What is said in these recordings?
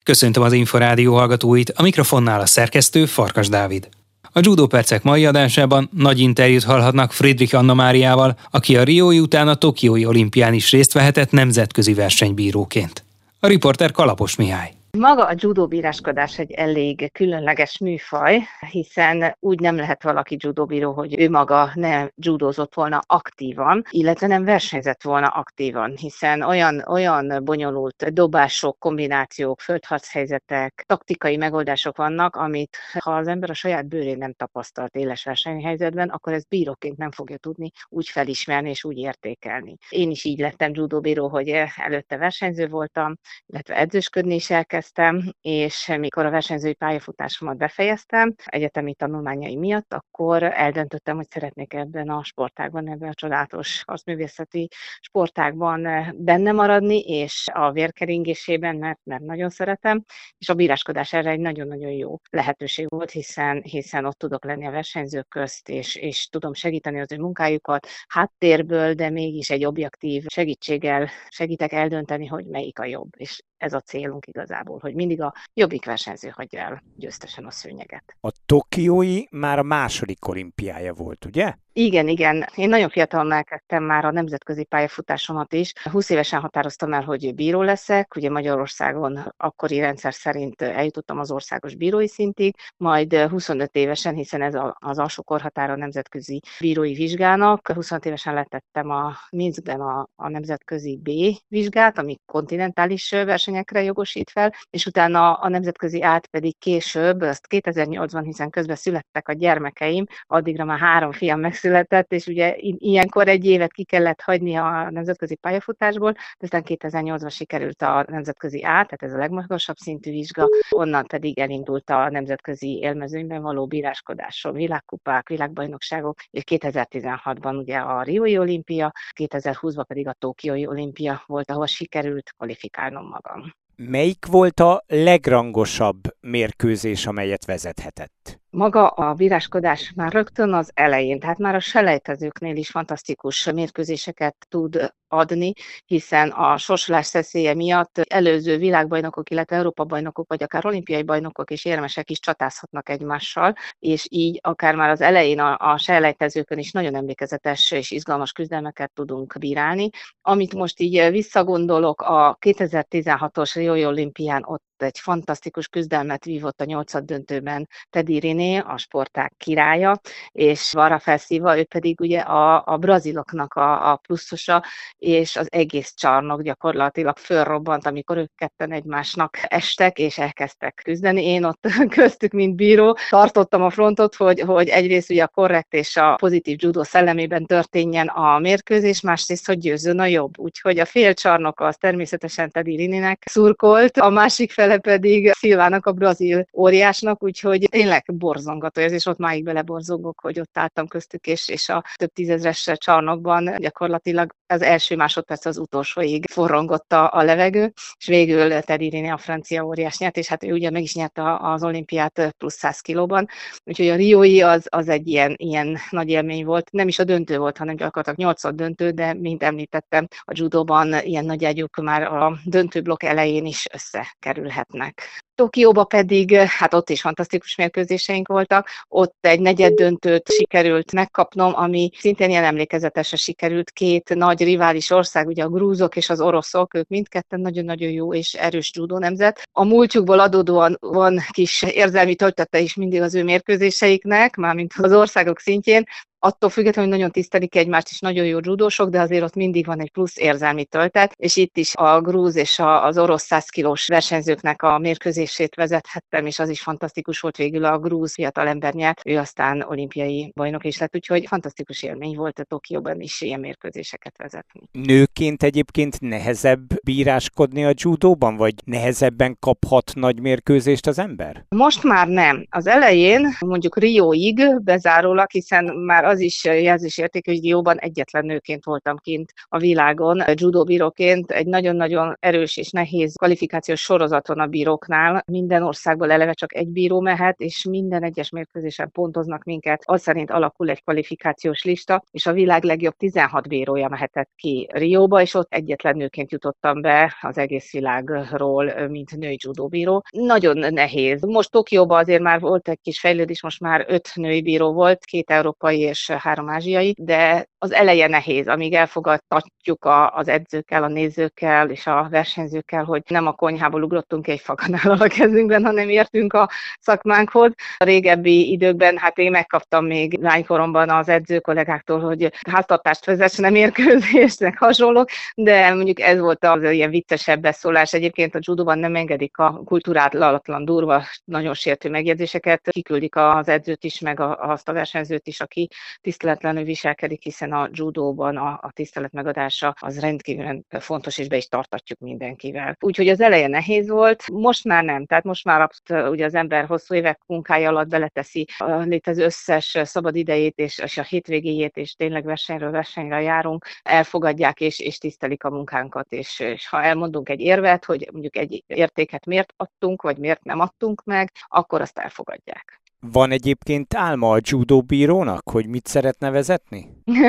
Köszöntöm az Inforádió hallgatóit, a mikrofonnál a szerkesztő Farkas Dávid. A Judo Percek mai adásában nagy interjút hallhatnak Friedrich Anna Máriával, aki a Riói után a Tokiói olimpián is részt vehetett nemzetközi versenybíróként. A riporter Kalapos Mihály. Maga a judó bíráskodás egy elég különleges műfaj, hiszen úgy nem lehet valaki judóbíró, hogy ő maga nem judózott volna aktívan, illetve nem versenyzett volna aktívan, hiszen olyan bonyolult dobások, kombinációk, földharchelyzetek, taktikai megoldások vannak, amit ha az ember a saját bőrén nem tapasztalt éles versenyhelyzetben, akkor ezt bíróként nem fogja tudni úgy felismerni és úgy értékelni. Én is így lettem judóbíró, hogy előtte versenyző voltam, illetve edzősködni is elkezdtem, és mikor a versenyzői pályafutásomat befejeztem egyetemi tanulmányai miatt, akkor eldöntöttem, hogy szeretnék ebben a sportágban, ebben a csodálatos harcművészeti sportágban benne maradni, és a vérkeringésében, mert nagyon szeretem, és a bíráskodás erre egy nagyon-nagyon jó lehetőség volt, hiszen ott tudok lenni a versenyzők közt, és tudom segíteni az ő munkájukat háttérből, de mégis egy objektív segítséggel segítek eldönteni, hogy melyik a jobb, és ez a célunk igazából, hogy mindig a jobbik versenyző hagyja el győztesen a szőnyeget. A tokiói már a második olimpiája volt, ugye? Igen. Én nagyon fiatalon elkezdtem már a nemzetközi pályafutásomat is. 20 évesen határoztam el, hogy bíró leszek. Ugye Magyarországon akkori rendszer szerint eljutottam az országos bírói szintig, majd 25 évesen, hiszen ez az alsó korhatára a nemzetközi bírói vizsgának. 25 évesen letettem a Minskben a nemzetközi B vizsgát, ami kontinentális versenyekre jogosít fel, és utána a nemzetközi át pedig később, azt 2008-ban, hiszen közben születtek a gyermekeim, addigra már 3 fiam megszületett, és ugye ilyenkor egy évet ki kellett hagyni a nemzetközi pályafutásból, de aztán 2008-ban sikerült a nemzetközi A, tehát ez a legmagasabb szintű vizsga, onnan pedig elindult a nemzetközi élmezőnyben való bíráskodásról, világkupák, világbajnokságok, és 2016-ban ugye a Riói olimpia, 2020-ban pedig a Tokiói olimpia volt, ahol sikerült kvalifikálnom magam. Melyik volt a legrangosabb mérkőzés, amelyet vezethetett? Maga a bíráskodás már rögtön az elején, tehát már a selejtezőknél is fantasztikus mérkőzéseket tud adni, hiszen a sorsolás szeszélye miatt előző világbajnokok, illetve Európa-bajnokok, vagy akár olimpiai bajnokok és érmesek is csatázhatnak egymással, és így akár már az elején a selejtezőkön is nagyon emlékezetes és izgalmas küzdelmeket tudunk bírálni. Amit most így visszagondolok, a 2016-os Riói olimpián ott egy fantasztikus küzdelmet vívott a 8. döntőben Teddy Riner, a sportág királya, és Varra Felszíva, ő pedig ugye a braziloknak a pluszosa, és az egész csarnok gyakorlatilag fölrobbant, amikor ők ketten egymásnak estek, és elkezdtek küzdeni. Én ott köztük, mint bíró, tartottam a frontot, hogy egyrészt ugye a korrekt és a pozitív judó szellemében történjen a mérkőzés, másrészt, hogy győzzön a jobb. Úgyhogy a fél csarnok az természetesen Teddy Rinének szurkolt, a másik fele pedig Szilvának, a brazil óriásnak, úgyhogy tényleg borzongató ez, és ott máig beleborzongok, hogy ott álltam köztük, és a több tízezres csarnokban gyakorlatilag az első másodperc az utolsóig forrongott a levegő, és végül Teddy Riner, a francia óriás nyert, és hát ő ugye meg is nyerte az olimpiát plusz 100 kilóban, úgyhogy a riói az egy ilyen nagy élmény volt, nem is a döntő volt, hanem gyakorlatilag 8. döntő, de mint említettem, a judóban ilyen nagy ágyúk már a döntőblokk elején is összekerülhetnek. Tokióba pedig, hát ott is fantasztikus mérkőzéseink voltak, ott egy negyeddöntőt sikerült megkapnom, ami szintén ilyen emlékezetesre sikerült. 2 nagy rivális ország, ugye a grúzok és az oroszok, ők mindketten nagyon-nagyon jó és erős judó nemzet. A múltjukból adódóan van kis érzelmi töltete is mindig az ő mérkőzéseiknek, mármint az országok szintjén. Attól függetlenül, hogy nagyon tisztelik egymást, és nagyon jó judósok, de azért ott mindig van egy plusz érzelmi töltet, és itt is a grúz és az orosz 100 kilós versenyzőknek a mérkőzését vezethettem, és az is fantasztikus volt, végül a grúz fiatalember nyert, ő aztán olimpiai bajnok is lett, úgyhogy fantasztikus élmény volt a Tokióban is ilyen mérkőzéseket vezetni. Nőként egyébként nehezebb bíráskodni a judóban, vagy nehezebben kaphat nagy mérkőzést az ember? Most már nem. Az elején, mondjuk Rióig bezárólag, hiszen már az is jelzésértékű, hogy Rióban egyetlen nőként voltam kint a világon, judóbíróként egy nagyon-nagyon erős és nehéz kvalifikációs sorozaton a bíróknál, judóban minden országból eleve csak egy bíró mehet, és minden egyes mérkőzésen pontoznak minket. Az szerint alakul egy kvalifikációs lista, és a világ legjobb 16 bírója mehetett ki Rióba, és ott egyetlen nőként jutottam be az egész világról, mint női judóbíró. Nagyon nehéz. Most Tokióban azért már volt egy kis fejlődés, most már 5 női bíró volt, 2 európai és 3 ázsiai, de az eleje nehéz, amíg elfogadtatjuk az edzőkkel, a nézőkkel és a versenyzőkkel, hogy nem a konyhából ugrottunk egy fakanállal a kezünkben, hanem értünk a szakmánkhoz. A régebbi időkben, hát én megkaptam még lánykoromban az edző kollégáktól, hogy háztartást vezessen, mérkőzésnek hasonlók, de mondjuk ez volt az ilyen viccesebb beszólás. Egyébként a judóban nem engedik a kulturálatlan, durva, nagyon sértő megjegyzéseket, kiküldik az edzőt is, meg azt a versenyzőt is, aki tiszteletlenül viselkedik, hiszen a judóban a tisztelet megadása az rendkívül fontos, és be is tartatjuk mindenkivel. Úgyhogy az eleje nehéz volt, most már nem, tehát most már ugye az ember hosszú évek munkája alatt beleteszi a létező összes szabad idejét és a hétvégéjét, és tényleg versenyről versenyre járunk, elfogadják és tisztelik a munkánkat, és ha elmondunk egy érvet, hogy mondjuk egy értéket miért adtunk, vagy miért nem adtunk meg, akkor azt elfogadják. Van egyébként álma a judóbírónak, hogy mit szeretne vezetni?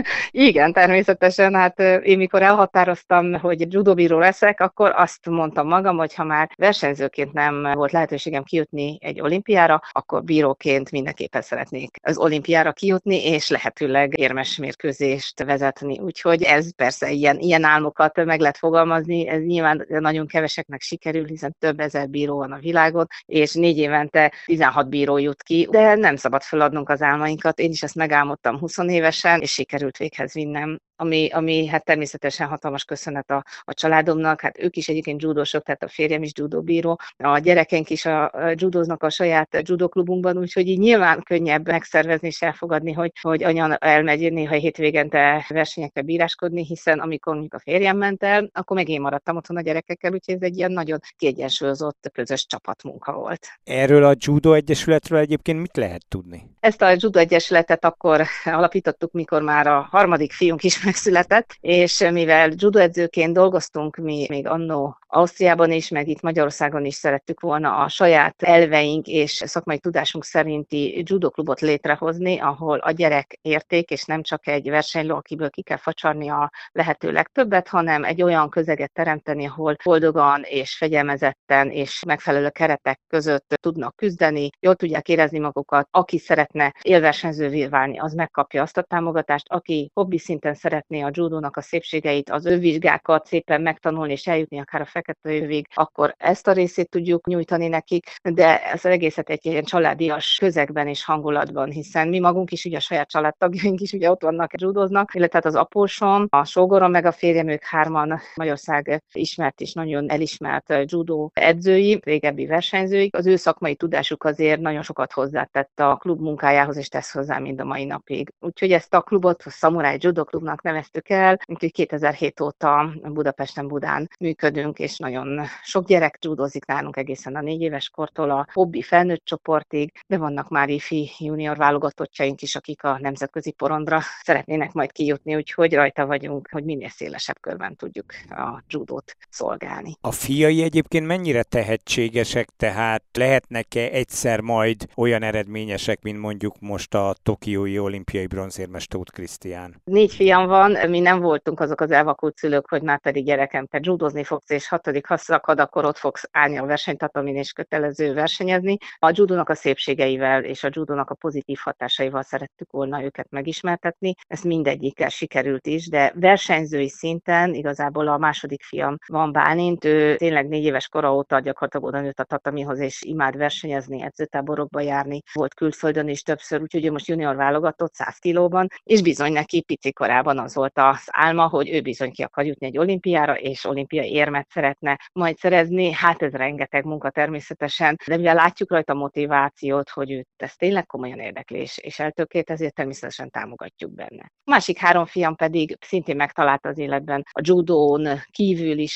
Igen, természetesen. Hát én mikor elhatároztam, hogy judóbíró leszek, akkor azt mondtam magam, hogy ha már versenyzőként nem volt lehetőségem kijutni egy olimpiára, akkor bíróként mindenképpen szeretnék az olimpiára kijutni, és lehetőleg érmes mérkőzést vezetni. Úgyhogy ez persze ilyen álmokat meg lehet fogalmazni, ez nyilván nagyon keveseknek sikerül, hiszen több ezer bíró van a világon, és 4 évente 16 bíró jut ki, de nem szabad feladnunk az álmainkat. Én is ezt megálmodtam 20 évesen, és sikerült véghez vinnem, ami hát természetesen hatalmas köszönet a családomnak, hát ők is egyébként judósok, tehát a férjem is judóbíró, a gyerekeink is judóznak a saját judóklubunkban, úgyhogy így nyilván könnyebb megszervezni és elfogadni, hogy anya elmegy néha hétvégente versenyekre bíráskodni, hiszen amikor mondjuk a férjem ment el, akkor meg én maradtam otthon a gyerekekkel, úgyhogy ez egy ilyen nagyon kiegyensúlyozott közös csapatmunka volt. Erről a Judo Egyesületről egyébként mit lehet tudni? Ezt a Judo Egyesületet akkor alapítottuk, mikor már a harmadik fiunk is megszületett, és mivel judoedzőként dolgoztunk mi még annó Ausztriában is, meg itt Magyarországon is szerettük volna a saját elveink és szakmai tudásunk szerinti judoklubot létrehozni, ahol a gyerek érték, és nem csak egy versenyló, akiből ki kell facsarni a lehető legtöbbet, hanem egy olyan közeget teremteni, ahol boldogan és fegyelmezetten és megfelelő keretek között tudnak küzdeni, jól tudják érezni magukat. Aki szeretne élversenyzővé válni, az megkapja azt a támogatást, aki hobbi szinten szeretné a judónak a szépségeit, az övvizsgákat szépen megtanulni és eljutni akár a fekete övig, akkor ezt a részét tudjuk nyújtani nekik, de ez az egészet egy ilyen családias közegben és hangulatban, hiszen mi magunk is, ugye a saját családtagjaink is ugye ott vannak, judóznak, illetve az apósom, a sógorom meg a férjem, ők 3-an Magyarország ismert és nagyon elismert judó edzői, régebbi versenyzői. Az ő szakmai tudásuk azért nagyon sokat hozzátett a klub munkájához, és tesz hozzá mind a mai napig. Úgyhogy ezt a klubot a Szamuráj Judo Klubnak neveztük el, úgyhogy 2007 óta Budapesten, Budán működünk, és nagyon sok gyerek judozik nálunk egészen a 4 éves kortól a hobbi felnőtt csoportig, de vannak már ifi junior válogatottjaink is, akik a nemzetközi porondra szeretnének majd kijutni, úgyhogy rajta vagyunk, hogy minél szélesebb körben tudjuk a judót szolgálni. A fiai egyébként mennyire tehetségesek, tehát lehetnek-e egyszer majd olyan eredményesek, mint mondjuk most a tokiói olimpiai bronzérmes Tóth Krisztián? 4 fiam van, mi nem voltunk azok az elvakult szülők, hogy már pedig gyerekem, te judozni fogsz, és 6. ha szakad, akkor ott fogsz állni a versenytatamin és kötelező versenyezni. A judónak a szépségeivel és a judónak a pozitív hatásaival szerettük volna őket megismertetni. Ez mindegyikkel sikerült is, de versenyzői szinten igazából a második fiam van Bálint, ő tényleg 4 éves kora óta gyakorlatilag oda nőtt a tatamihoz, és imád versenyezni, edzőtáborokba járni, volt külföldön is többször, úgyhogy ő most junior válogatott 100 kilóban, és bizony neki pici korában az volt az álma, hogy ő bizony ki akar jutni egy olimpiára, és olimpiai érmet szeretne majd szerezni. Hát ez rengeteg munka természetesen, de mivel látjuk rajta a motivációt, hogy őt ez tényleg komolyan érdekli, és eltökélt, ezért természetesen támogatjuk benne. A másik 3 fiam pedig szintén megtalálta az életben a judón kívül is a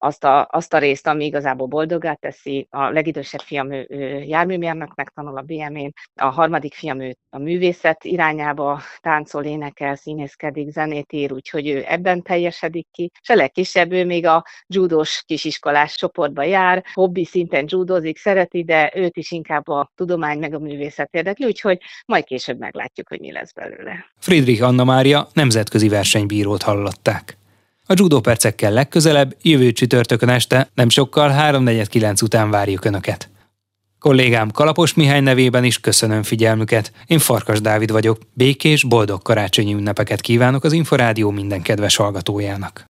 azt a részt, ami igazából boldoggá teszi. A legidősebb fiam ő járműmérnöknek tanul a BM-én, a harmadik fiam ő a művészet irányába táncol, énekel, színészkedik, zenét ír, úgyhogy ő ebben teljesedik ki. És a legkisebb ő még a judós kisiskolás csoportba jár, hobbi szinten judozik, szereti, de őt is inkább a tudomány meg a művészet érdekli, úgyhogy majd később meglátjuk, hogy mi lesz belőle. Friedrich Anna Mária nemzetközi versenybírót hallották. A Judo Percekkel legközelebb, jövő csütörtökön este, nem sokkal 3:49 után várjuk Önöket. Kollégám Kalapos Mihály nevében is köszönöm figyelmüket. Én Farkas Dávid vagyok. Békés, boldog karácsonyi ünnepeket kívánok az Inforádió minden kedves hallgatójának.